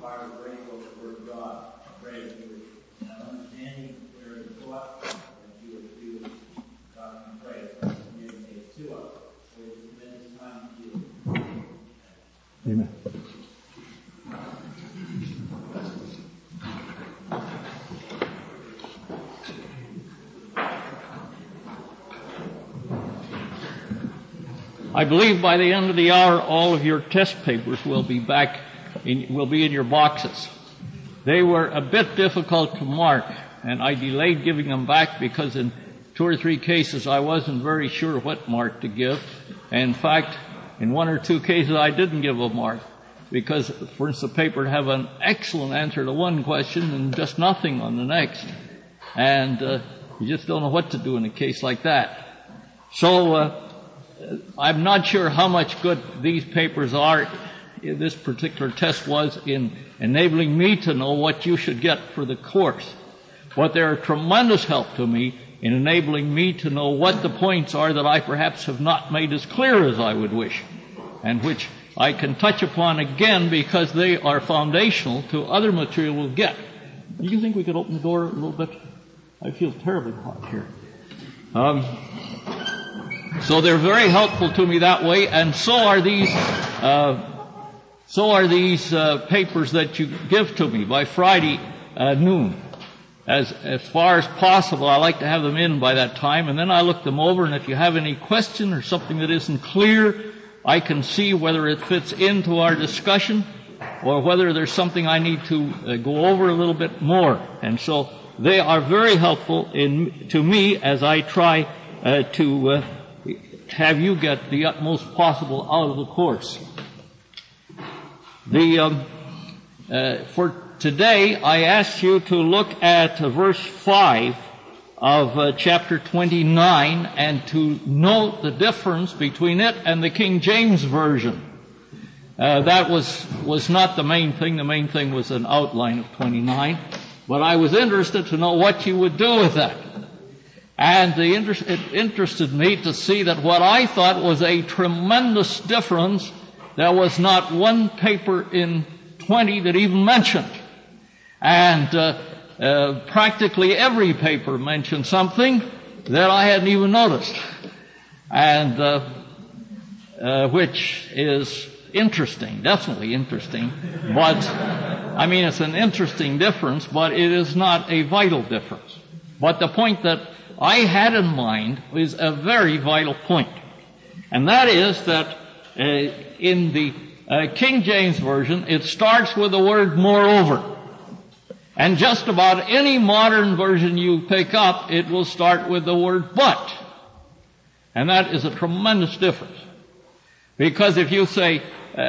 are grateful for the Word of God. I pray that you would understanding where it is taught, that you would God and pray that it communicates to us. For this tremendous time to you. Amen. I believe by the end of the hour, all of your test papers will be in your boxes. They were a bit difficult to mark, and I delayed giving them back because in 2 or 3 cases I wasn't very sure what mark to give. And in fact, in 1 or 2 cases I didn't give a mark because, for instance, the paper would have an excellent answer to one question and just nothing on the next. And you just don't know what to do in a case like that. So I'm not sure how much good these papers are. This particular test was in enabling me to know what you should get for the course. But they're a tremendous help to me in enabling me to know what the points are that I perhaps have not made as clear as I would wish, and which I can touch upon again because they are foundational to other material we'll get. Do you think we could open the door a little bit? I feel terribly hot here. So they're very helpful to me that way, and so are these papers that you give to me by Friday noon. As far as possible, I like to have them in by that time, and then I look them over, and if you have any question or something that isn't clear, I can see whether it fits into our discussion or whether there's something I need to go over a little bit more. And so they are very helpful to me as I try to have you get the utmost possible out of the course. For today, I asked you to look at verse 5 of chapter 29 and to note the difference between it and the King James Version. That was not the main thing. The main thing was an outline of 29. But I was interested to know what you would do with that. And it interested me to see that what I thought was a tremendous difference, there was not one paper in 20 that even mentioned. And practically every paper mentioned something that I hadn't even noticed. And which is interesting, definitely interesting. But, I mean, it's an interesting difference, but it is not a vital difference. But the point that I had in mind is a very vital point. And that is that in the King James Version, it starts with the word moreover. And just about any modern version you pick up, it will start with the word but. And that is a tremendous difference. Because if you say,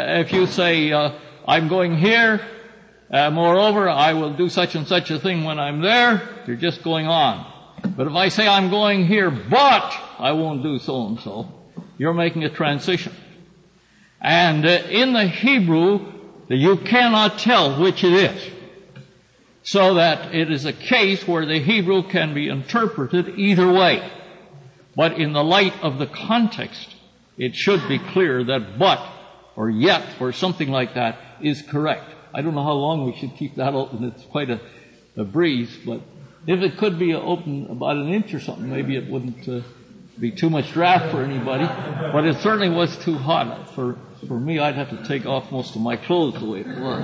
I'm going here, moreover, I will do such and such a thing when I'm there, you're just going on. But if I say I'm going here, but I won't do so and so, you're making a transition. And in the Hebrew, you cannot tell which it is. So that it is a case where the Hebrew can be interpreted either way. But in the light of the context, it should be clear that but or yet or something like that is correct. I don't know how long we should keep that open. It's quite a breeze, but if it could be open about an inch or something, maybe it wouldn't be too much draft for anybody. But it certainly was too hot. For me, I'd have to take off most of my clothes the way it was.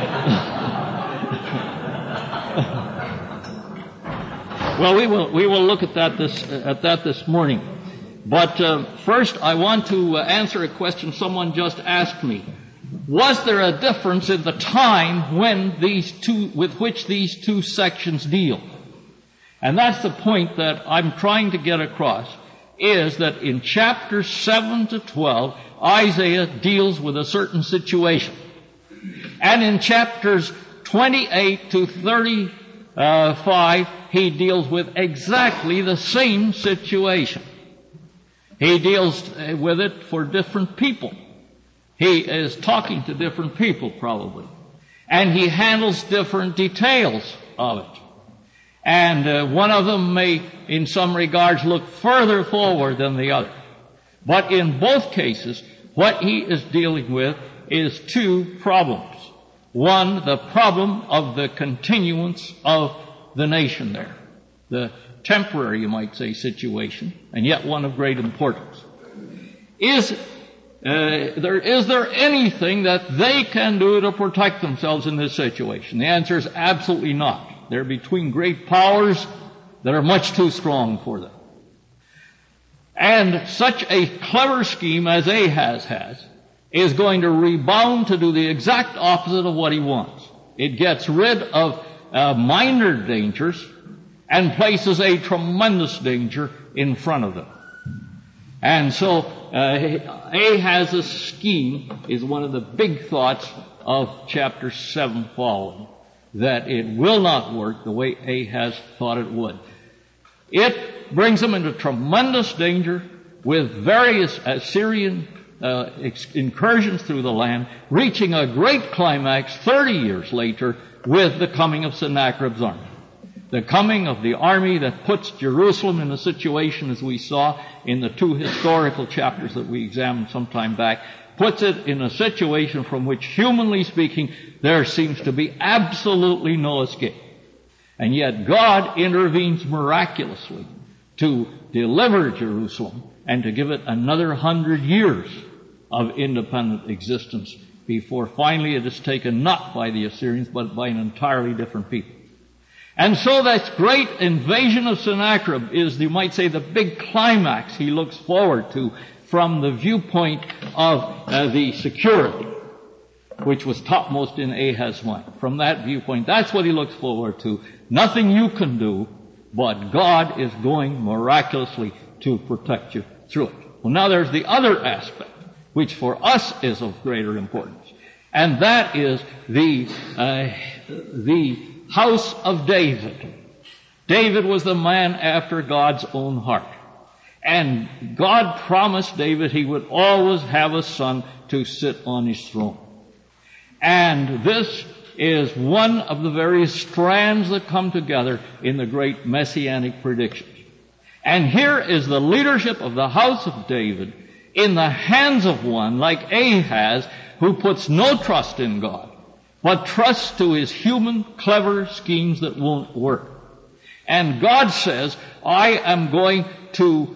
Well, we will look at that this morning. But first, I want to answer a question someone just asked me. Was there a difference in the time with which these two sections deal? And that's the point that I'm trying to get across, is that in chapters 7 to 12, Isaiah deals with a certain situation. And in chapters 28 to 35, he deals with exactly the same situation. He deals with it for different people. He is talking to different people, probably. And he handles different details of it. And one of them may, in some regards, look further forward than the other. But in both cases, what he is dealing with is two problems. One, the problem of the continuance of the nation there. The temporary, you might say, situation, and yet one of great importance. Is there anything that they can do to protect themselves in this situation? The answer is absolutely not. They're between great powers that are much too strong for them. And such a clever scheme as Ahaz has is going to rebound to do the exact opposite of what he wants. It gets rid of minor dangers and places a tremendous danger in front of them. And so Ahaz's scheme is one of the big thoughts of chapter 7 following, that it will not work the way Ahaz thought it would. It brings them into tremendous danger with various Assyrian incursions through the land, reaching a great climax 30 years later with the coming of Sennacherib's army. The coming of the army that puts Jerusalem in a situation, as we saw in the 2 historical chapters that we examined some time back, puts it in a situation from which, humanly speaking, there seems to be absolutely no escape. And yet God intervenes miraculously to deliver Jerusalem and to give it another 100 years of independent existence before finally it is taken not by the Assyrians but by an entirely different people. And so that great invasion of Sennacherib is, you might say, the big climax he looks forward to from the viewpoint of the security, which was topmost in Ahaz's mind. From that viewpoint, that's what he looks forward to. Nothing you can do, but God is going miraculously to protect you through it. Well, now there's the other aspect, which for us is of greater importance, and that is the house of David. David was the man after God's own heart. And God promised David he would always have a son to sit on his throne. And this is one of the various strands that come together in the great messianic predictions. And here is the leadership of the house of David in the hands of one like Ahaz, who puts no trust in God, but trusts to his human, clever schemes that won't work. And God says, I am going to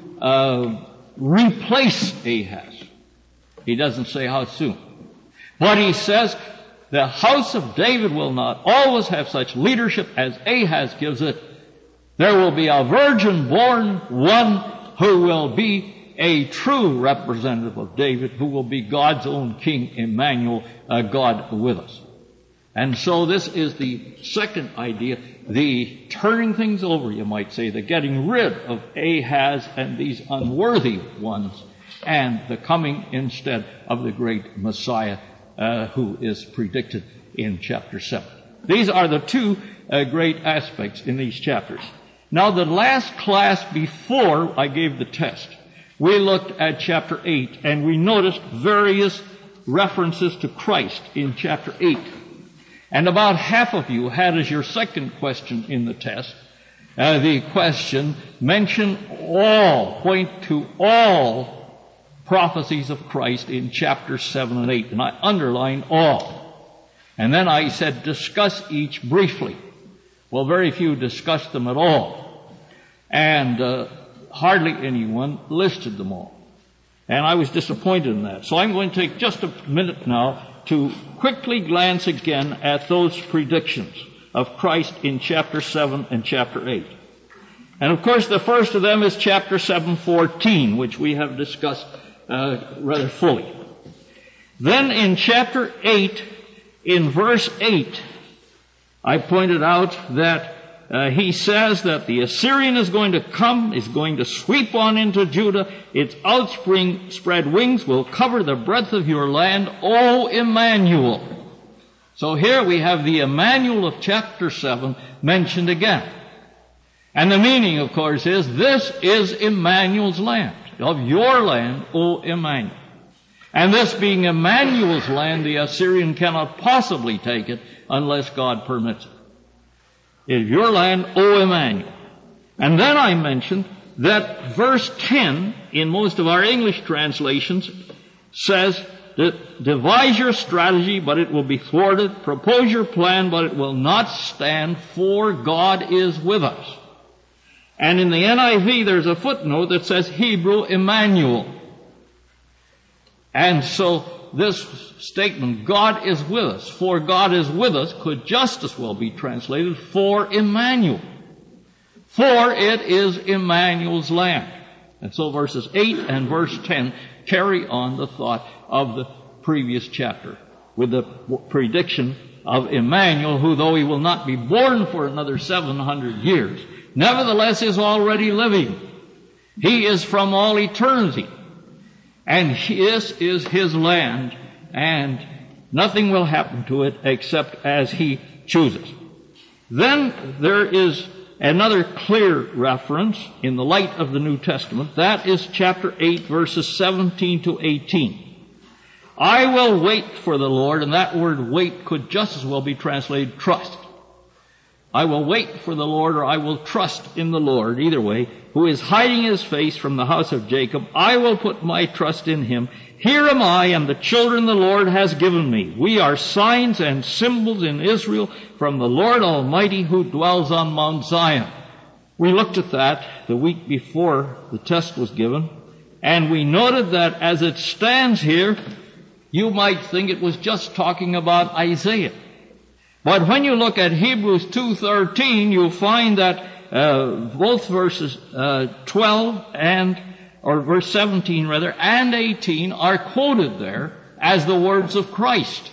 replace Ahaz. He doesn't say how soon. But he says, the house of David will not always have such leadership as Ahaz gives it. There will be a virgin born, one who will be a true representative of David, who will be God's own King, Emmanuel, God with us. And so this is the second idea, the turning things over, you might say, the getting rid of Ahaz and these unworthy ones, and the coming instead of the great Messiah who is predicted in chapter 7. These are the two great aspects in these chapters. Now, the last class before I gave the test, we looked at chapter 8, and we noticed various references to Christ in chapter 8. And about half of you had as your second question in the test, the question, mention all, point to all prophecies of Christ in chapters 7 and 8. And I underlined all. And then I said, discuss each briefly. Well, very few discussed them at all. And hardly anyone listed them all. And I was disappointed in that. So I'm going to take just a minute now to quickly glance again at those predictions of Christ in chapter 7 and chapter 8. And of course the first of them is chapter 7:14, which we have discussed rather fully. Then in chapter 8, in verse 8, I pointed out that he says that the Assyrian is going to come, is going to sweep on into Judah. Its outspring spread wings will cover the breadth of your land, O Emmanuel. So here we have the Emmanuel of chapter 7 mentioned again. And the meaning, of course, is this is Emmanuel's land, of your land, O Emmanuel. And this being Emmanuel's land, the Assyrian cannot possibly take it unless God permits it. It is your land, O Emmanuel. And then I mentioned that verse 10 in most of our English translations says, devise your strategy, but it will be thwarted. Propose your plan, but it will not stand, for God is with us. And in the NIV, there's a footnote that says Hebrew Emmanuel. And so this statement, God is with us, for God is with us, could just as well be translated, for Emmanuel. For it is Emmanuel's land. And so verses 8 and verse 10 carry on the thought of the previous chapter with the prediction of Emmanuel, who, though he will not be born for another 700 years, nevertheless is already living. He is from all eternity. And this is his land, and nothing will happen to it except as he chooses. Then there is another clear reference in the light of the New Testament. That is chapter 8, verses 17 to 18. I will wait for the Lord, and that word wait could just as well be translated trust. I will wait for the Lord, or I will trust in the Lord, either way, who is hiding his face from the house of Jacob. I will put my trust in him. Here am I and the children the Lord has given me. We are signs and symbols in Israel from the Lord Almighty who dwells on Mount Zion. We looked at that the week before the test was given, and we noted that as it stands here, you might think it was just talking about Isaiah. But when you look at Hebrews 2:13, you'll find that both verses 12 or verse 17 rather, and 18 are quoted there as the words of Christ.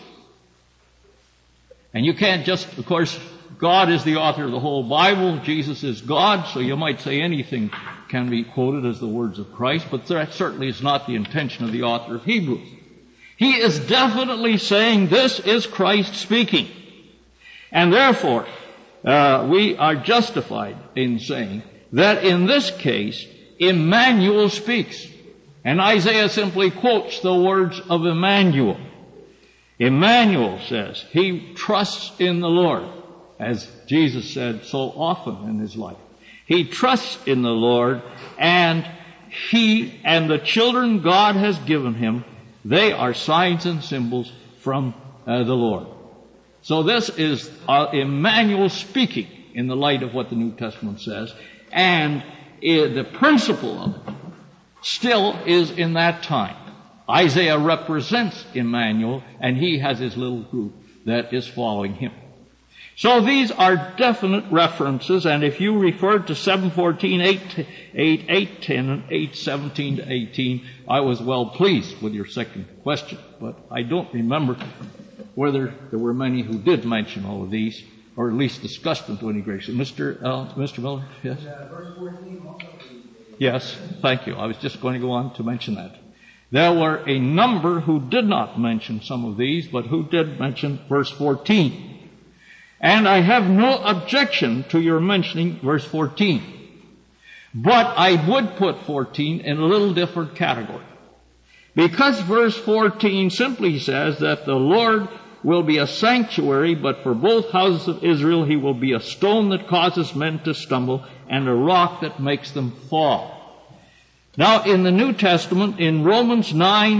And you can't just, of course, God is the author of the whole Bible, Jesus is God, so you might say anything can be quoted as the words of Christ, but that certainly is not the intention of the author of Hebrews. He is definitely saying this is Christ speaking. And therefore, we are justified in saying that in this case, Emmanuel speaks. And Isaiah simply quotes the words of Emmanuel. Emmanuel says he trusts in the Lord, as Jesus said so often in his life. He trusts in the Lord, and he and the children God has given him, they are signs and symbols from the Lord. So this is Emmanuel speaking in the light of what the New Testament says, and the principle of it still is in that time. Isaiah represents Emmanuel, and he has his little group that is following him. So these are definite references, and if you referred to 7:14, 8:10, and 8:17 to 18, I was well pleased with your second question, but I don't remember whether there were many who did mention all of these, or at least discussed them to any great extent. Mr. Miller, yes? Verse 14 also. Yes, thank you. I was just going to go on to mention that. There were a number who did not mention some of these, but who did mention verse 14. And I have no objection to your mentioning verse 14. But I would put 14 in a little different category. Because verse 14 simply says that the Lord will be a sanctuary, but for both houses of Israel he will be a stone that causes men to stumble and a rock that makes them fall. Now in the New Testament, in Romans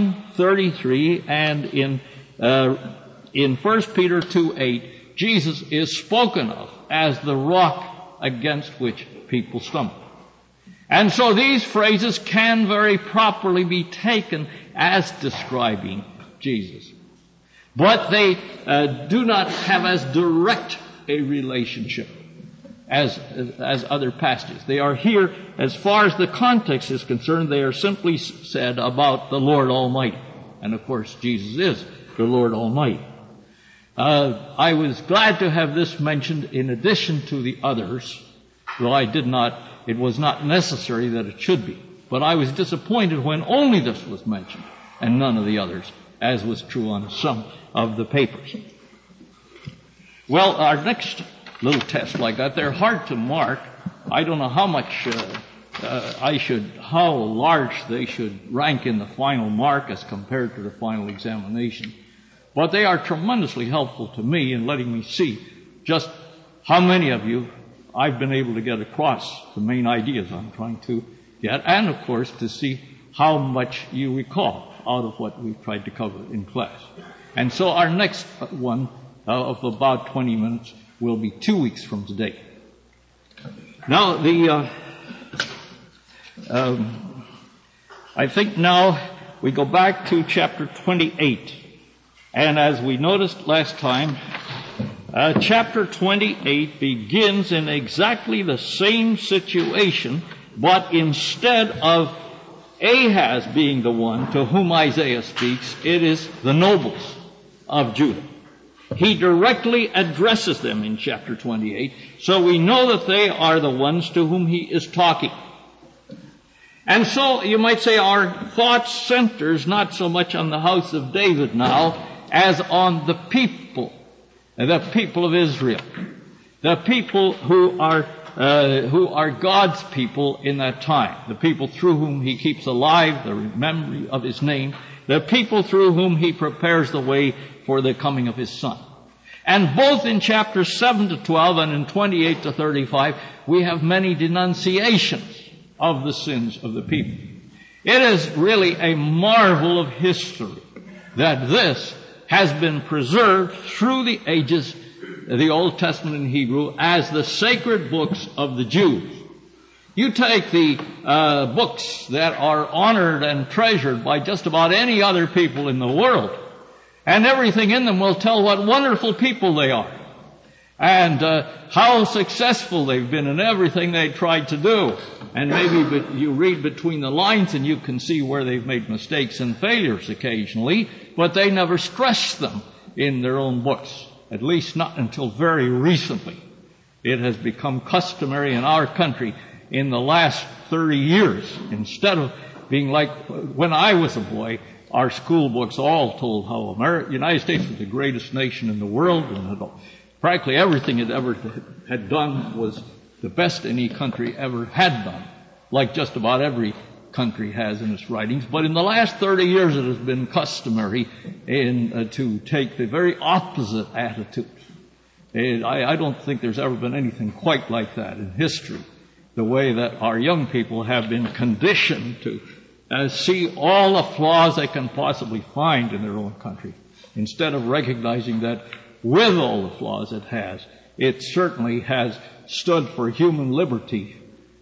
9:33 and in 1 Peter 2:8, Jesus is spoken of as the rock against which people stumble. And so these phrases can very properly be taken as describing Jesus. But they do not have as direct a relationship as other passages. They are here, as far as the context is concerned, they are simply said about the Lord Almighty. And of course, Jesus is the Lord Almighty. I was glad to have this mentioned in addition to the others, though it was not necessary that it should be. But I was disappointed when only this was mentioned and none of the others, as was true on some of the papers. Well, our next little test like that, they're hard to mark. I don't know how much how large they should rank in the final mark as compared to the final examination. But they are tremendously helpful to me in letting me see just how many of you I've been able to get across the main ideas I'm trying to get, and of course to see how much you recall. out of what we've tried to cover in class. And so our next one of about 20 minutes will be 2 weeks from today. Now, I think now we go back to chapter 28. And as we noticed last time, chapter 28 begins in exactly the same situation, but instead of Ahaz being the one to whom Isaiah speaks, it is the nobles of Judah. He directly addresses them in chapter 28, so we know that they are the ones to whom he is talking. And so you might say our thought centers not so much on the house of David now as on the people of Israel, the people who are God's people in that time, the people through whom he keeps alive the memory of his name, the people through whom he prepares the way for the coming of his Son. And both in chapters 7 to 12 and in 28 to 35, we have many denunciations of the sins of the people. It is really a marvel of history that this has been preserved through the ages, the Old Testament in Hebrew, as the sacred books of the Jews. You take the books that are honored and treasured by just about any other people in the world, and everything in them will tell what wonderful people they are, and how successful they've been in everything they tried to do. And maybe you read between the lines and you can see where they've made mistakes and failures occasionally, but they never stress them in their own books, at least not until very recently. It has become customary in our country in the last 30 years. Instead of being like when I was a boy, our school books all told how United States was the greatest nation in the world, and practically everything it ever had done was the best any country ever had done, like just about every country has in its writings. But in the last 30 years it has been customary to take the very opposite attitude. I don't think there's ever been anything quite like that in history, the way that our young people have been conditioned to see all the flaws they can possibly find in their own country, instead of recognizing that with all the flaws it certainly has stood for human liberty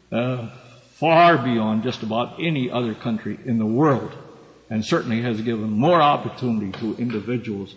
far beyond just about any other country in the world, and certainly has given more opportunity to individuals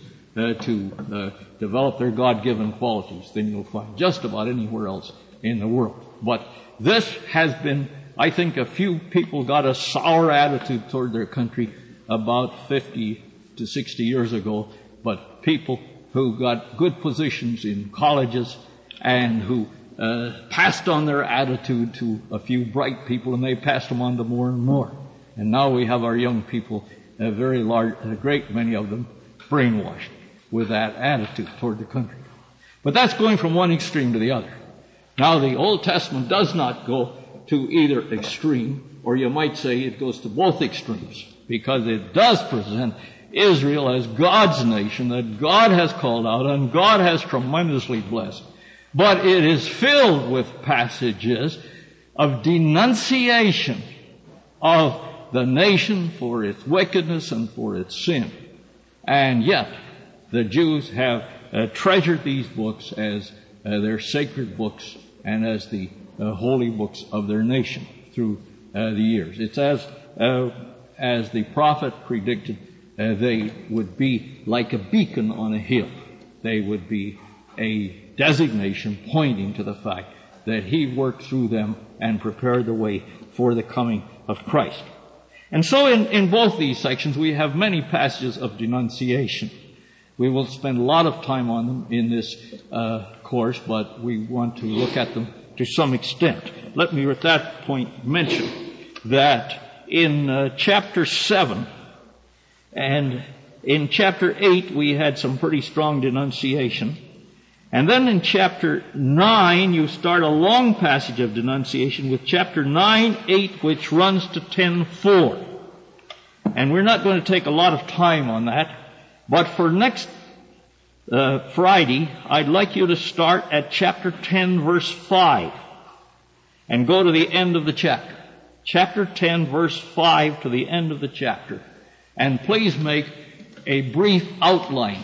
to develop their God-given qualities than you'll find just about anywhere else in the world. But this has been, I think, a few people got a sour attitude toward their country about 50 to 60 years ago, but people who got good positions in colleges and who passed on their attitude to a few bright people, and they passed them on to more and more. And now we have our young people, a great many of them, brainwashed with that attitude toward the country. But that's going from one extreme to the other. Now, the Old Testament does not go to either extreme, or you might say it goes to both extremes, because it does present Israel as God's nation that God has called out and God has tremendously blessed. But it is filled with passages of denunciation of the nation for its wickedness and for its sin. And yet, the Jews have treasured these books as their sacred books and as the holy books of their nation through the years. It's as the prophet predicted, they would be like a beacon on a hill. They would be a designation pointing to the fact that he worked through them and prepared the way for the coming of Christ. And so in both these sections we have many passages of denunciation. We will spend a lot of time on them in this course, but we want to look at them to some extent. Let me at that point mention that in chapter 7 and in chapter 8 we had some pretty strong denunciation. And then in chapter 9 you start a long passage of denunciation with chapter 9:8, which runs to 10:4. And we're not going to take a lot of time on that, but for next Friday, I'd like you to start at chapter 10, verse 5, and go to the end of the chapter. Chapter 10, verse 5 to the end of the chapter. And please make a brief outline,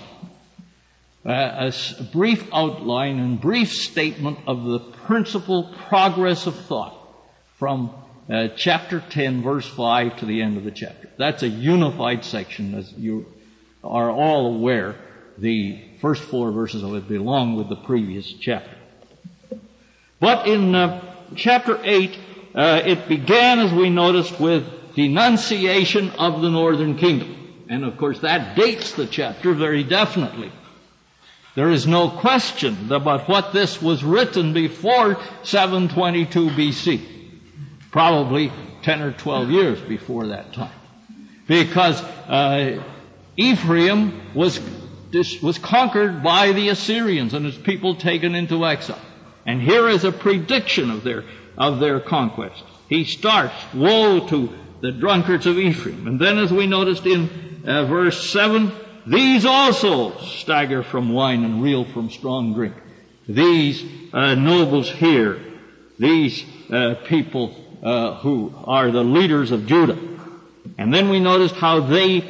brief outline and brief statement of the principal progress of thought from chapter 10, verse 5 to the end of the chapter. That's a unified section, as you are all aware. The first 4 verses of it belong with the previous chapter. But in chapter 8, it began, as we noticed, with denunciation of the northern kingdom. And of course that dates the chapter very definitely. There is no question about what this was written before 722 BC. Probably 10 or 12 years before that time. Because Ephraim was conquered by the Assyrians and his people taken into exile. And here is a prediction of their conquest. He starts, woe to the drunkards of Ephraim. And then, as we noticed in verse 7, these also stagger from wine and reel from strong drink. These nobles here, these people who are the leaders of Judah. And then we noticed how they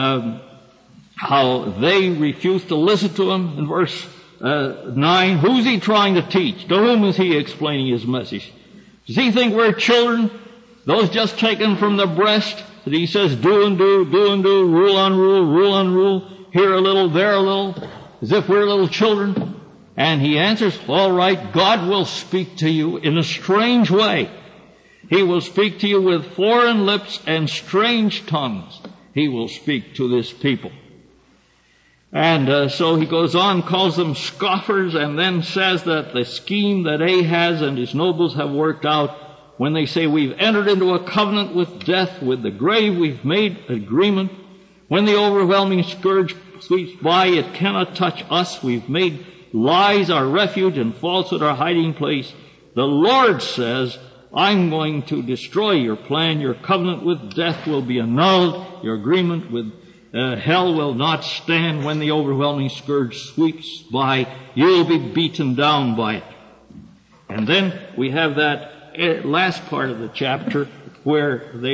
refused to listen to him in verse 9. Who's he trying to teach? To whom is he explaining his message? Does he think we're children? Those just taken from the breast that he says do and do, rule on rule, here a little, there a little, as if we're little children. And he answers, all right, God will speak to you in a strange way. He will speak to you with foreign lips and strange tongues. He will speak to this people. And so he goes on, calls them scoffers, and then says that the scheme that Ahaz and his nobles have worked out, when they say we've entered into a covenant with death, with the grave, we've made agreement. When the overwhelming scourge sweeps by, it cannot touch us. We've made lies our refuge and falsehood our hiding place. The Lord says, I'm going to destroy your plan. Your covenant with death will be annulled. Your agreement with hell will not stand. When the overwhelming scourge sweeps by, you'll be beaten down by it. And then we have that last part of the chapter where they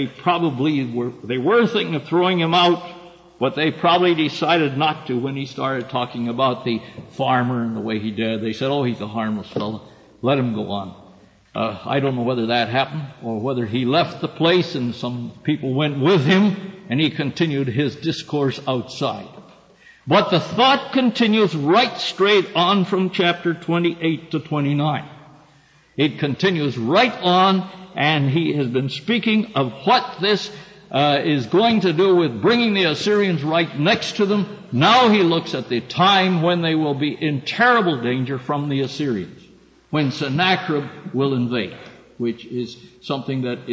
were thinking of throwing him out, but they probably decided not to when he started talking about the farmer and the way he did. They said, oh, he's a harmless fellow. Let him go on. I don't know whether that happened or whether he left the place and some people went with him and he continued his discourse outside. But the thought continues right straight on from chapter 28 to 29. It continues right on, and he has been speaking of what this is going to do with bringing the Assyrians right next to them. Now he looks at the time when they will be in terrible danger from the Assyrians, when Sennacherib will invade, which is something that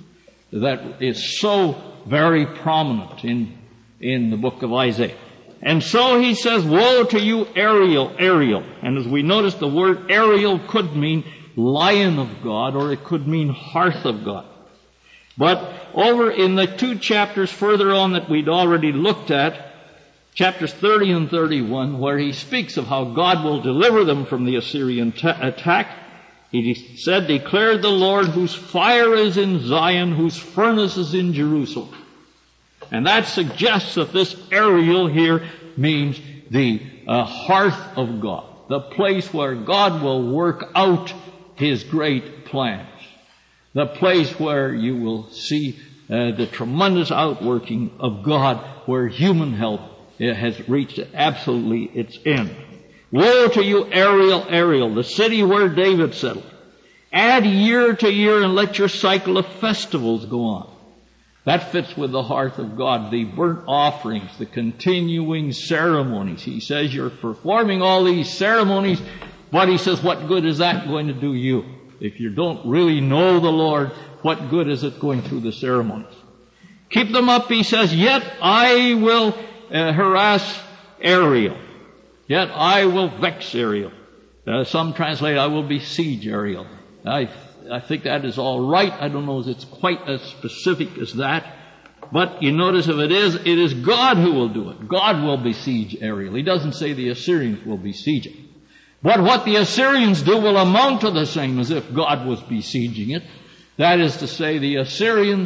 is so very prominent in the book of Isaiah. And so he says, woe to you, Ariel. And as we notice, the word Ariel could mean lion of God, or it could mean hearth of God. But over in the 2 chapters further on that we'd already looked at, chapters 30 and 31, where he speaks of how God will deliver them from the Assyrian attack, he said, declared the Lord, whose fire is in Zion, whose furnace is in Jerusalem. And that suggests that this Ariel here means the hearth of God, the place where God will work out his great plans, the place where you will see the tremendous outworking of God, where human help has reached absolutely its end. Woe to you, Ariel, the city where David settled. Add year to year and let your cycle of festivals go on. That fits with the hearth of God, the burnt offerings, the continuing ceremonies. He says you're performing all these ceremonies, but he says, what good is that going to do you? If you don't really know the Lord, what good is it going through the ceremonies? Keep them up, he says, yet I will harass Ariel. Yet I will vex Ariel. Some translate, I will besiege Ariel. I think that is all right. I don't know if it's quite as specific as that. But you notice if it is God who will do it. God will besiege Ariel. He doesn't say the Assyrians will besiege it. But what the Assyrians do will amount to the same as if God was besieging it. That is to say, the Assyrians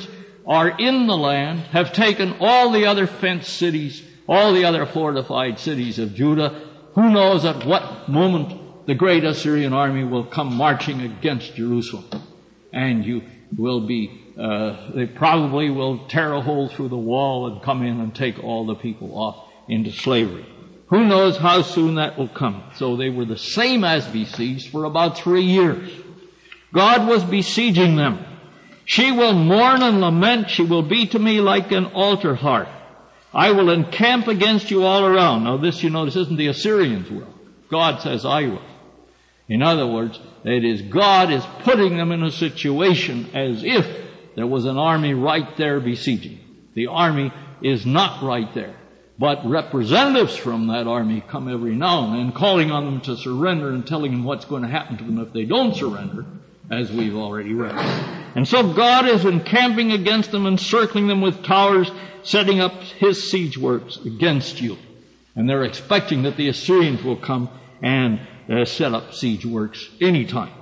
are in the land, have taken all the other fenced cities, all the other fortified cities of Judah. Who knows at what moment the great Assyrian army will come marching against Jerusalem. And you will be, they probably will tear a hole through the wall and come in and take all the people off into slavery. Who knows how soon that will come? So they were the same as besieged for about 3 years. God was besieging them. She will mourn and lament. She will be to me like an altar harp. I will encamp against you all around. Now this, this isn't the Assyrians will. God says, I will. In other words, it is God is putting them in a situation as if there was an army right there besieging. The army is not right there. But representatives from that army come every now and then, calling on them to surrender and telling them what's going to happen to them if they don't surrender, as we've already read. And so God is encamping against them, encircling them with towers, setting up his siege works against you. And they're expecting that the Assyrians will come and set up siege works anytime.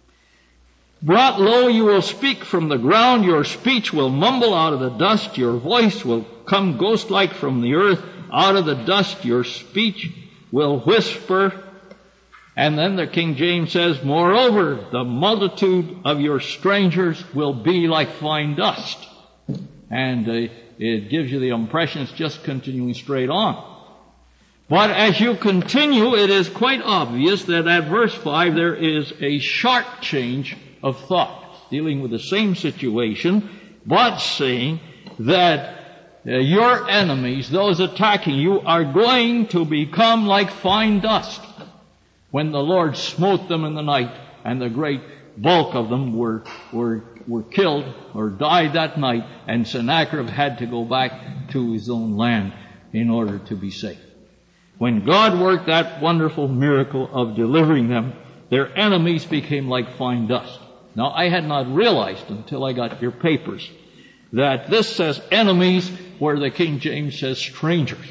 Brought low, you will speak from the ground. Your speech will mumble out of the dust. Your voice will come ghost-like from the earth. Out of the dust, your speech will whisper. And then the King James says, moreover, the multitude of your strangers will be like fine dust. And it gives you the impression it's just continuing straight on. But as you continue, it is quite obvious that at verse 5 there is a sharp change of thought, dealing with the same situation, but saying that your enemies, those attacking you, are going to become like fine dust. When the Lord smote them in the night, and the great bulk of them were killed or died that night, and Sennacherib had to go back to his own land in order to be safe. When God worked that wonderful miracle of delivering them, their enemies became like fine dust. Now, I had not realized until I got your papers that this says enemies where the King James says strangers.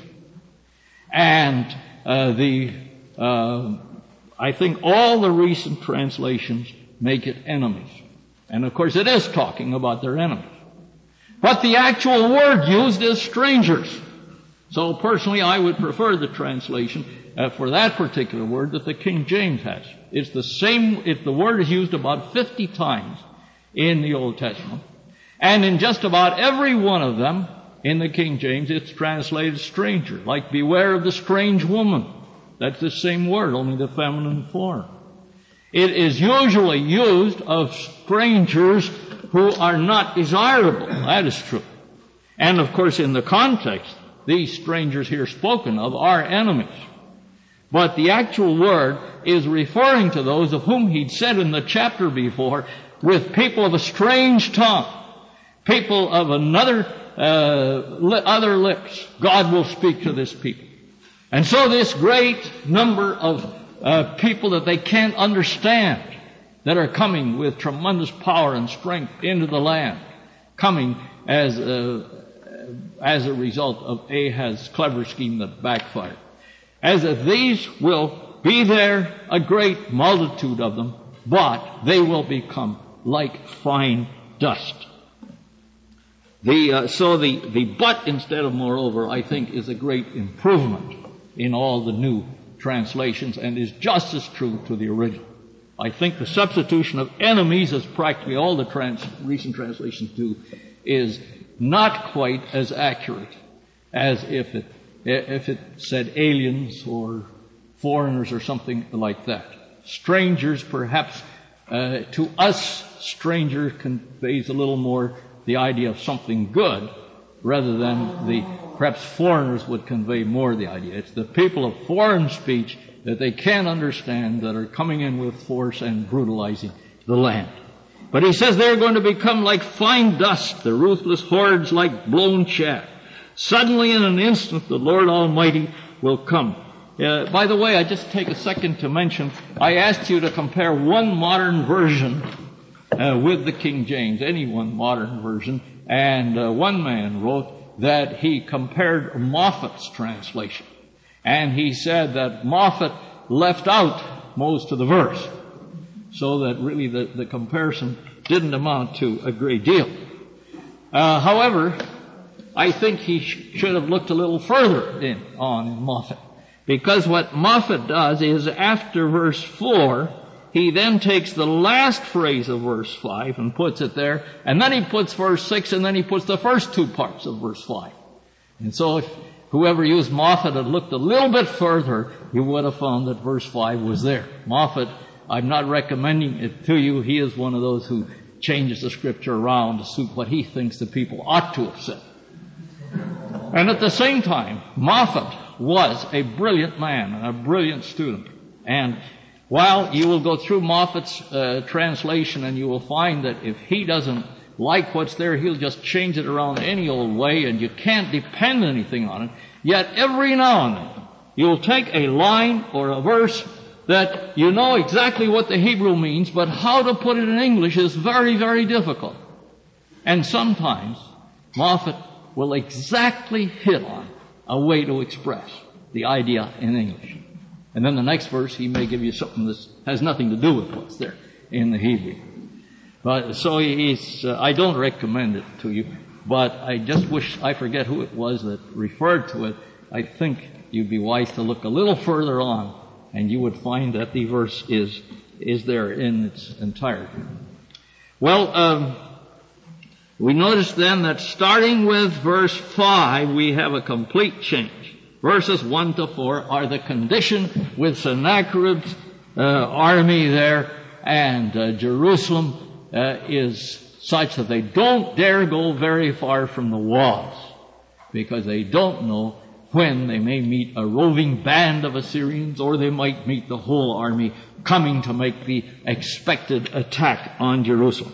And I think all the recent translations make it enemies. And of course it is talking about their enemies. But the actual word used is strangers. So personally I would prefer the translation for that particular word that the King James has. It's the same, the word is used about 50 times in the Old Testament. And in just about every one of them, in the King James, it's translated stranger. Like beware of the strange woman. That's the same word, only the feminine form. It is usually used of strangers who are not desirable. That is true. And of course in the context, these strangers here spoken of are enemies. But the actual word is referring to those of whom he'd said in the chapter before, with people of a strange tongue, people of other lips, God will speak to this people. And so this great number of people that they can't understand, that are coming with tremendous power and strength into the land, coming as a result of Ahaz's clever scheme that backfired. As if these will be there, a great multitude of them, but they will become like fine dust. So the but instead of moreover, I think, is a great improvement in all the new translations and is just as true to the original. I think the substitution of enemies, as practically all the recent translations do, is not quite as accurate as if it said aliens or foreigners or something like that. Strangers, perhaps, to us, stranger conveys a little more the idea of something good, rather than perhaps foreigners would convey more the idea. It's the people of foreign speech that they can't understand that are coming in with force and brutalizing the land. But he says they're going to become like fine dust, the ruthless hordes like blown chaff. Suddenly in an instant the Lord Almighty will come. By the way, I just take a second to mention, I asked you to compare one modern version with the King James, any one modern version, and one man wrote that he compared Moffat's translation. And he said that Moffat left out most of the verse, so that really the comparison didn't amount to a great deal. However, I think he should have looked a little further in Moffat. Because what Moffat does is after verse 4, he then takes the last phrase of verse 5 and puts it there, and then he puts verse 6, and then he puts the first two parts of verse 5. And so if whoever used Moffat had looked a little bit further, you would have found that verse 5 was there. Moffat, I'm not recommending it to you. He is one of those who changes the scripture around to suit what he thinks the people ought to have said. And at the same time, Moffat was a brilliant man and a brilliant student. And while you will go through Moffat's translation and you will find that if he doesn't like what's there, he'll just change it around any old way, and you can't depend anything on it. Yet every now and then, you'll take a line or a verse that you know exactly what the Hebrew means, but how to put it in English is very, very difficult. And sometimes Moffat will exactly hit on a way to express the idea in English. And then the next verse, he may give you something that has nothing to do with what's there in the Hebrew. But so I don't recommend it to you, but I just wish, I forget who it was that referred to it. I think you'd be wise to look a little further on, and you would find that the verse is there in its entirety. Well, we notice then that starting with verse 5, we have a complete change. Verses 1 to 4 are the condition with Sennacherib's army there, and Jerusalem is such that they don't dare go very far from the walls, because they don't know when they may meet a roving band of Assyrians, or they might meet the whole army coming to make the expected attack on Jerusalem.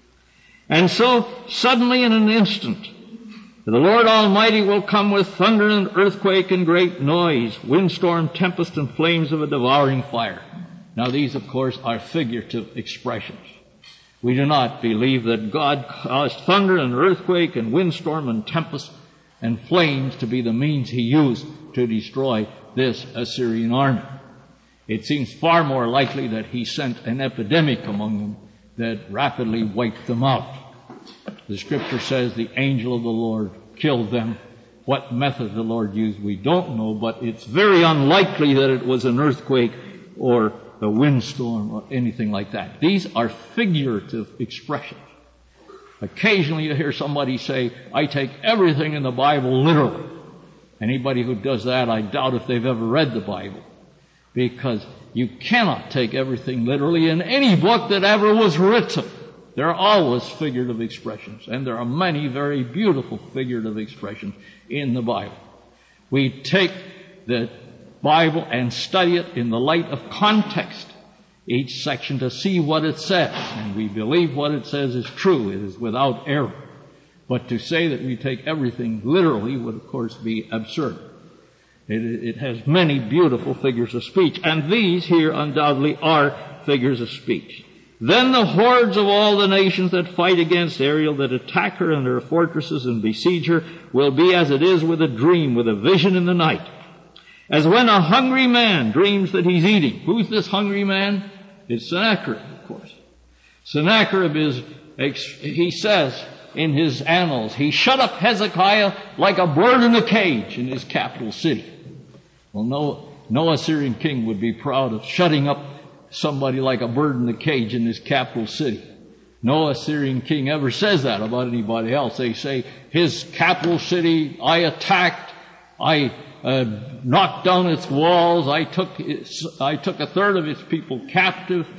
And so, suddenly in an instant, the Lord Almighty will come with thunder and earthquake and great noise, windstorm, tempest, and flames of a devouring fire. Now these, of course, are figurative expressions. We do not believe that God caused thunder and earthquake and windstorm and tempest and flames to be the means he used to destroy this Assyrian army. It seems far more likely that he sent an epidemic among them that rapidly wiped them out. The scripture says the angel of the Lord killed them. What method the Lord used, we don't know, but it's very unlikely that it was an earthquake or a windstorm or anything like that. These are figurative expressions. Occasionally you hear somebody say, I take everything in the Bible literally. Anybody who does that, I doubt if they've ever read the Bible. Because you cannot take everything literally in any book that ever was written. There are always figurative expressions, and there are many very beautiful figurative expressions in the Bible. We take the Bible and study it in the light of context, each section, to see what it says. And we believe what it says is true. It is without error. But to say that we take everything literally would, of course, be absurd. It has many beautiful figures of speech, and these here undoubtedly are figures of speech. Then the hordes of all the nations that fight against Ariel, that attack her and her fortresses and besiege her, will be as it is with a dream, with a vision in the night. As when a hungry man dreams that he's eating. Who's this hungry man? It's Sennacherib, of course. Sennacherib he says in his annals, he shut up Hezekiah like a bird in a cage in his capital city. Well, no Assyrian king would be proud of shutting up somebody like a bird in a cage in his capital city. No Assyrian king ever says that about anybody else. They say, his capital city, I attacked, I knocked down its walls, I took a third of its people captive,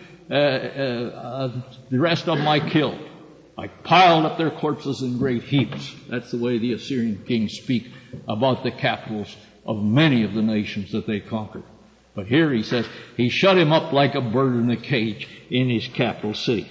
the rest of them I killed. I piled up their corpses in great heaps. That's the way the Assyrian kings speak about the capitals of many of the nations that they conquered. But here he says, he shut him up like a bird in a cage in his capital city.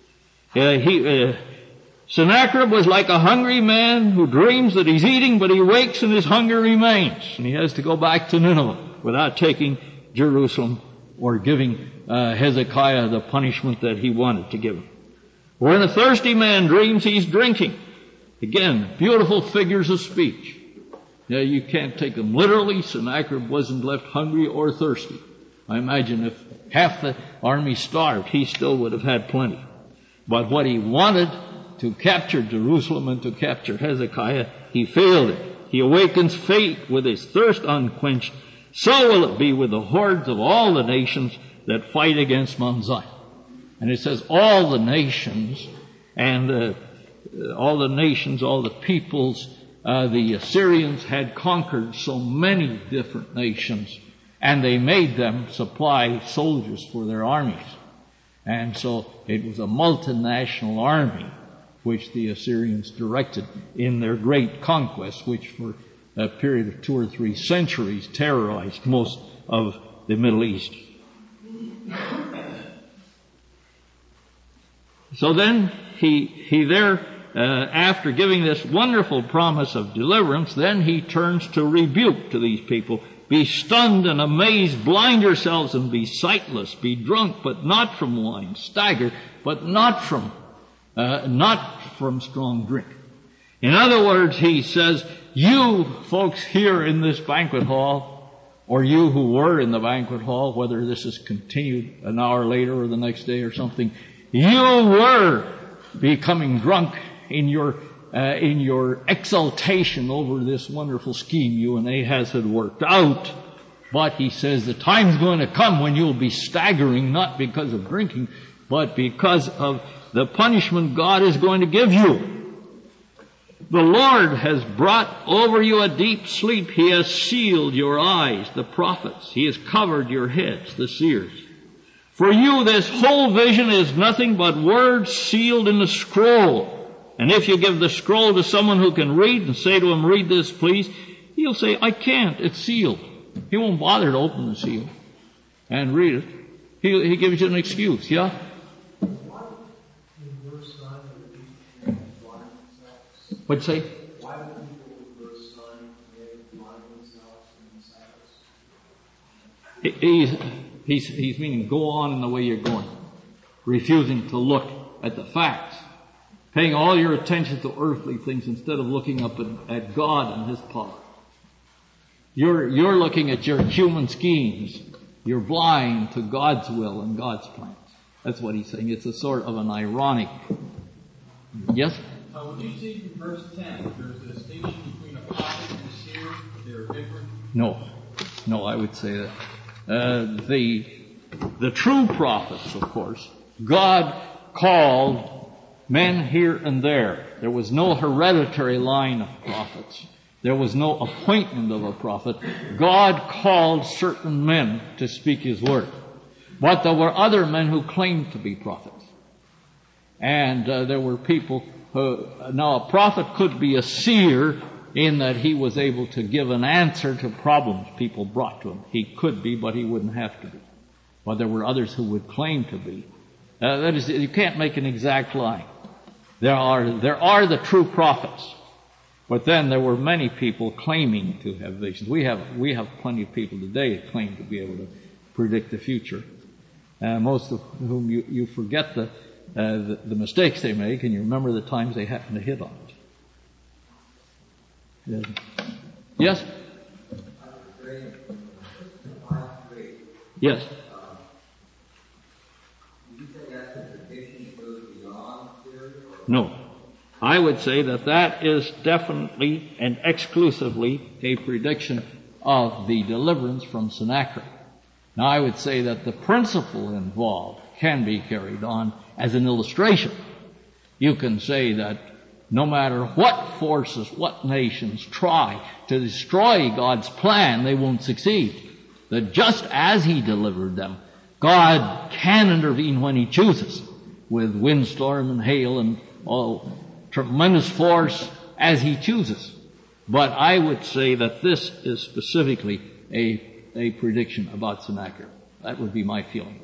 Sennacherib was like a hungry man who dreams that he's eating, but he wakes and his hunger remains. And he has to go back to Nineveh without taking Jerusalem or giving Hezekiah the punishment that he wanted to give him. When a thirsty man dreams he's drinking. Again, beautiful figures of speech. Now, you can't take them literally. Sennacherib wasn't left hungry or thirsty. I imagine if half the army starved, he still would have had plenty. But what he wanted to capture Jerusalem and to capture Hezekiah, he failed it. He awakens fate with his thirst unquenched. So will it be with the hordes of all the nations that fight against Mount Zion. And it says all the nations, and all the peoples, the Assyrians had conquered so many different nations, and they made them supply soldiers for their armies. And so it was a multinational army which the Assyrians directed in their great conquest, which for a period of 2 or 3 centuries terrorized most of the Middle East. So then he there, after giving this wonderful promise of deliverance, then he turns to rebuke to these people. Be stunned and amazed, blind yourselves and be sightless, be drunk, but not from wine, stagger, but not from strong drink. In other words, he says, you folks here in this banquet hall, or you who were in the banquet hall, whether this is continued an hour later or the next day or something, you were becoming drunk in your exaltation over this wonderful scheme you and Ahaz had worked out. But he says the time's going to come when you'll be staggering, not because of drinking, but because of the punishment God is going to give you. The Lord has brought over you a deep sleep. He has sealed your eyes, the prophets. He has covered your heads, the seers. For you, this whole vision is nothing but words sealed in the scroll. And if you give the scroll to someone who can read and say to him, read this, please, he'll say, I can't, it's sealed. He won't bother to open the seal and read it. He gives you an excuse, yeah? What'd you say? Why do people with verse 9 blind themselves in silence? He's meaning go on in the way you're going, refusing to look at the facts, paying all your attention to earthly things instead of looking up at God and His power. You're looking at your human schemes. You're blind to God's will and God's plans. That's what he's saying. It's a sort of an ironic. Yes? Would you see from verse 10, there's a distinction between a prophet and a seer? They're different? No, I would say that. The true prophets, of course, God called men here and there. There was no hereditary line of prophets. There was no appointment of a prophet. God called certain men to speak His word. But there were other men who claimed to be prophets. And there were people who... Now, a prophet could be a seer in that he was able to give an answer to problems people brought to him. He could be, but he wouldn't have to be. But there were others who would claim to be. That is, you can't make an exact line. There are the true prophets. But then there were many people claiming to have visions. We have plenty of people today that claim to be able to predict the future. Most of whom you forget the mistakes they make, and you remember the times they happen to hit on it. Yes? Yes. No. I would say that is definitely and exclusively a prediction of the deliverance from Sennacherib. Now, I would say that the principle involved can be carried on as an illustration. You can say that no matter what forces, what nations try to destroy God's plan, they won't succeed. That just as He delivered them, God can intervene when He chooses, with windstorm and hail and all tremendous force as He chooses. But I would say that this is specifically a prediction about Sennacherib. That would be my feeling.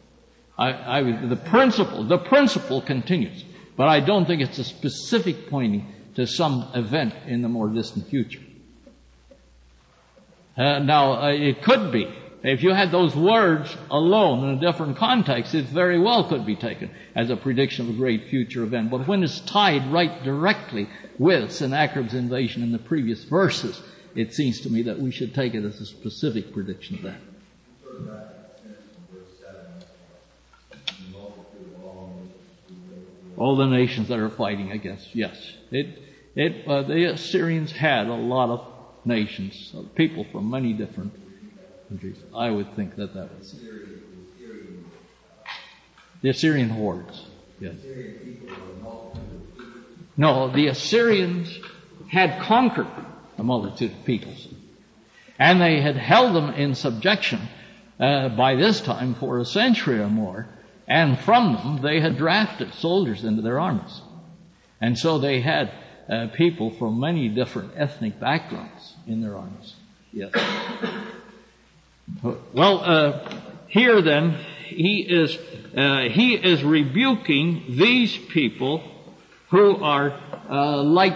The principle continues, but I don't think it's a specific pointing to some event in the more distant future. Now, it could be. If you had those words alone in a different context, it very well could be taken as a prediction of a great future event. But when it's tied right directly with Sennacherib's invasion in the previous verses, it seems to me that we should take it as a specific prediction of that. All the nations that are fighting against. Yes. The Assyrians had a lot of nations, people from many different countries. I would think that was the Assyrian hordes. Yes. No, the Assyrians had conquered a multitude of peoples. And they had held them in subjection by this time for a century or more. And from them, they had drafted soldiers into their armies. And so they had people from many different ethnic backgrounds in their armies. Yes. Well, here then, he is rebuking these people who are like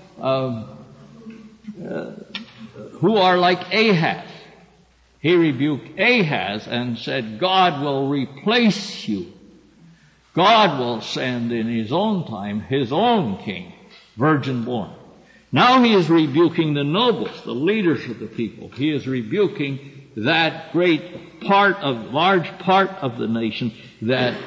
Ahaz. He rebuked Ahaz and said, God will replace you. God will send in His own time His own king, virgin born. Now He is rebuking the nobles, the leaders of the people. He is rebuking that large part of the nation that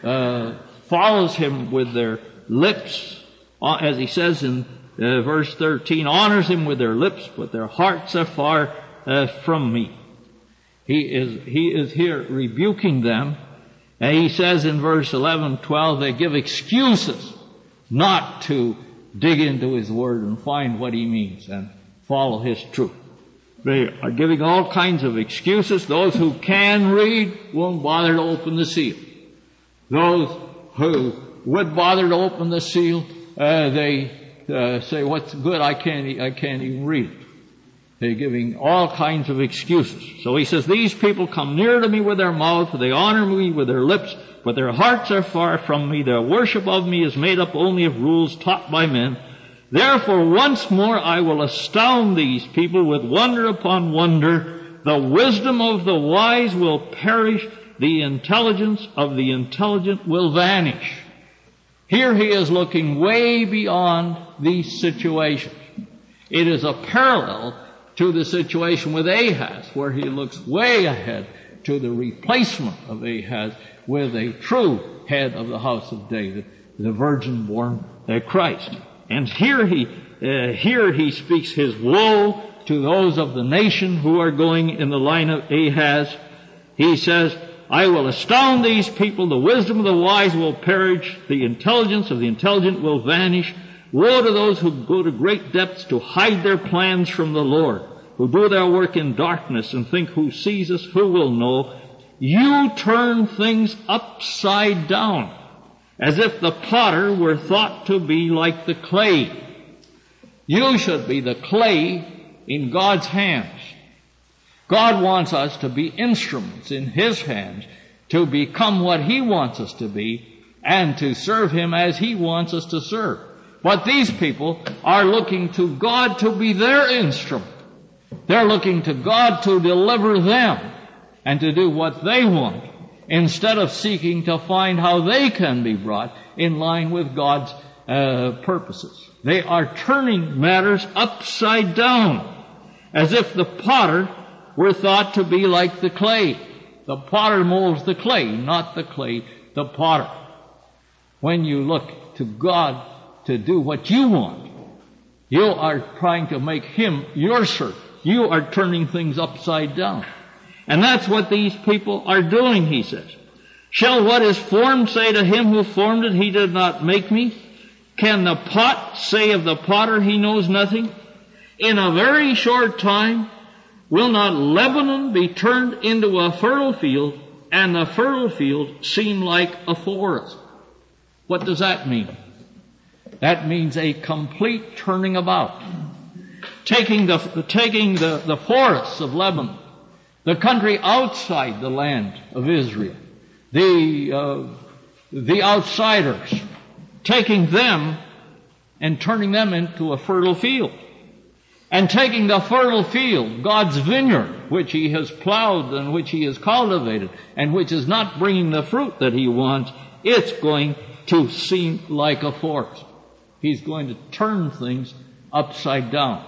follows Him with their lips, as He says in verse 13, honors Him with their lips, but their hearts are far from me. He is here rebuking them. And He says in verse 11, 12, they give excuses not to dig into His Word and find what He means and follow His truth. They are giving all kinds of excuses. Those who can read won't bother to open the seal. Those who would bother to open the seal, they say, what's good? I can't even read it. They're giving all kinds of excuses. So he says, these people come near to me with their mouth, they honor me with their lips, but their hearts are far from me. Their worship of me is made up only of rules taught by men. Therefore, once more I will astound these people with wonder upon wonder. The wisdom of the wise will perish. The intelligence of the intelligent will vanish. Here he is looking way beyond these situations. It is a parallel to the situation with Ahaz, where he looks way ahead to the replacement of Ahaz with a true head of the house of David, the virgin-born Christ. And here he speaks his woe to those of the nation who are going in the line of Ahaz. He says, I will astound these people, the wisdom of the wise will perish, the intelligence of the intelligent will vanish. Woe to those who go to great depths to hide their plans from the Lord, who do their work in darkness and think, who sees us, who will know? You turn things upside down, as if the potter were thought to be like the clay. You should be the clay in God's hands. God wants us to be instruments in His hands, to become what He wants us to be, and to serve Him as He wants us to serve. But these people are looking to God to be their instrument. They're looking to God to deliver them and to do what they want, instead of seeking to find how they can be brought in line with God's purposes. They are turning matters upside down, as if the potter were thought to be like the clay. The potter molds the clay, not the clay the potter. When you look to God to do what you want, you are trying to make Him your servant. You are turning things upside down. And that's what these people are doing, he says. Shall what is formed say to him who formed it, he did not make me? Can the pot say of the potter, he knows nothing? In a very short time, will not Lebanon be turned into a fertile field, and the fertile field seem like a forest? What does that mean? That means a complete turning about. Taking the forests of Lebanon, the country outside the land of Israel, the outsiders, taking them and turning them into a fertile field. And taking the fertile field, God's vineyard, which He has plowed and which He has cultivated, and which is not bringing the fruit that He wants, it's going to seem like a forest. He's going to turn things upside down.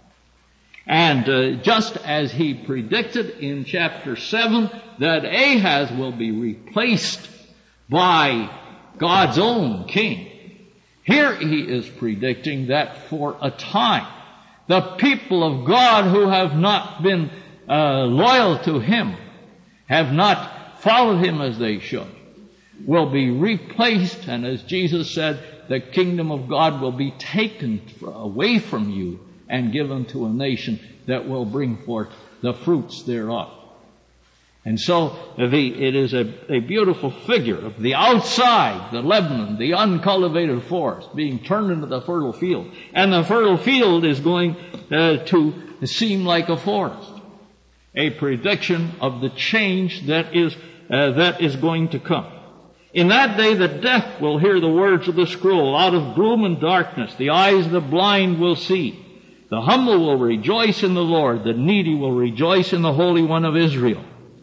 And just as He predicted in chapter 7 that Ahaz will be replaced by God's own king. Here he is predicting that for a time, the people of God who have not been loyal to him, have not followed him as they should, will be replaced, and as Jesus said, the kingdom of God will be taken away from you and given to a nation that will bring forth the fruits thereof. And so it is a beautiful figure of the outside, the Lebanon, the uncultivated forest, being turned into the fertile field. And the fertile field is going to seem like a forest. A prediction of the change that is going to come. In that day the deaf will hear the words of the scroll. Out of gloom and darkness the eyes of the blind will see. The humble will rejoice in the Lord. The needy will rejoice in the Holy One of Israel.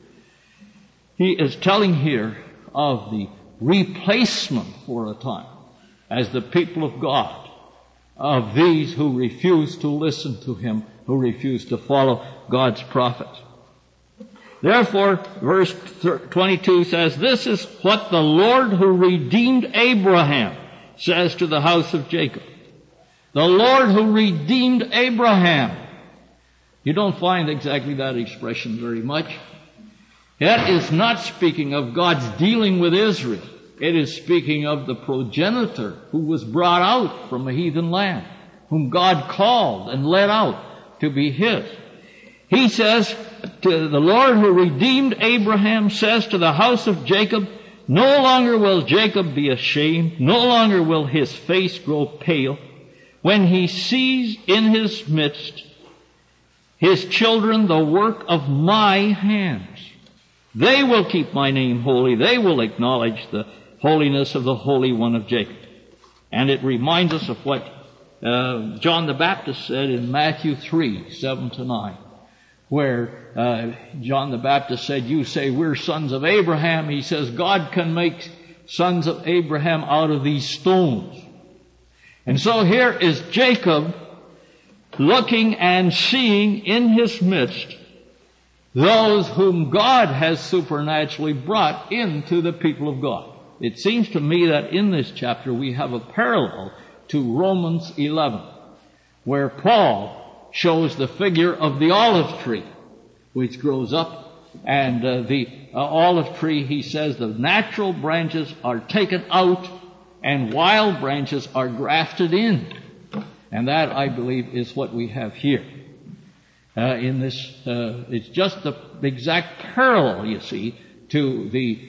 He is telling here of the replacement for a time as the people of God of these who refuse to listen to him, who refuse to follow God's prophets. Therefore, verse 22 says, this is what the Lord who redeemed Abraham says to the house of Jacob. The Lord who redeemed Abraham. You don't find exactly that expression very much. That is not speaking of God's dealing with Israel. It is speaking of the progenitor who was brought out from a heathen land, whom God called and led out to be his. He says, to the Lord who redeemed Abraham says to the house of Jacob, no longer will Jacob be ashamed, no longer will his face grow pale, when he sees in his midst his children the work of my hands. They will keep my name holy. They will acknowledge the holiness of the Holy One of Jacob. And it reminds us of what John the Baptist said in Matthew 3, 7-9, where John the Baptist said, you say we're sons of Abraham. He says, God can make sons of Abraham out of these stones. And so here is Jacob looking and seeing in his midst those whom God has supernaturally brought into the people of God. It seems to me that in this chapter we have a parallel to Romans 11, where Paul shows the figure of the olive tree, which grows up, and the olive tree, he says, the natural branches are taken out, and wild branches are grafted in. And that, I believe, is what we have here. In this, it's just the exact parallel, you see, to the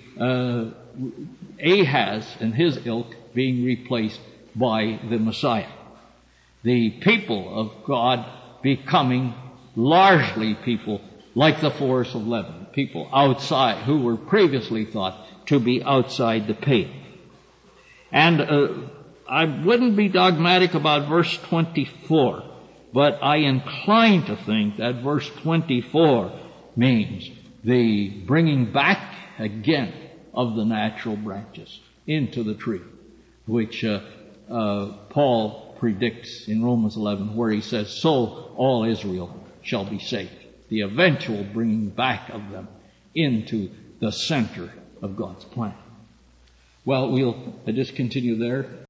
Ahaz and his ilk being replaced by the Messiah. The people of God becoming largely people like the forest of Lebanon, people outside who were previously thought to be outside the pale. And I wouldn't be dogmatic about verse 24. But I incline to think that verse 24 means the bringing back again of the natural branches into the tree, which Paul predicts in Romans 11, where he says, so all Israel shall be saved. The eventual bringing back of them into the center of God's plan. Well, we'll just continue there.